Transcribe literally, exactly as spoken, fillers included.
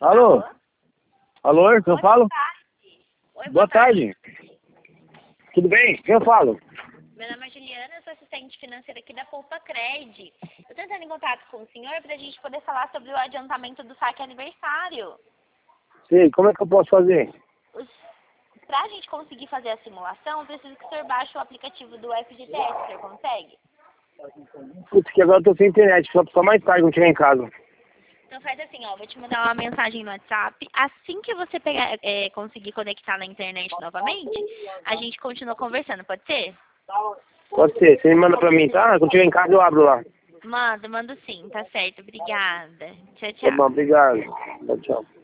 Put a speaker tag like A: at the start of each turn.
A: Alô? Alô, quem eu falo?
B: Boa tarde. Oi,
A: Boa tarde. Tudo bem? Quem eu falo?
B: Meu nome é Juliana, sou assistente financeira aqui da Poupa Cred. Eu tô entrando em contato com o senhor para a gente poder falar sobre o adiantamento do saque aniversário.
A: Sei, como é que eu posso fazer?
B: Para a gente conseguir fazer a simulação, eu preciso que o senhor baixe o aplicativo do F G T S, o senhor consegue?
A: Putz, que agora eu tô sem internet, só, só mais tarde quando chegar em casa.
B: Então faz assim, ó, vou te mandar uma mensagem no WhatsApp. Assim que você pegar, é, conseguir conectar na internet novamente, a gente continua conversando, pode ser?
A: Pode ser, você me manda pra mim, tá? Quando chegar em casa eu abro lá.
B: Manda, mando sim, tá certo, obrigada. Tchau,
A: Tá bom,
B: tchau.
A: obrigado. Tchau, tchau.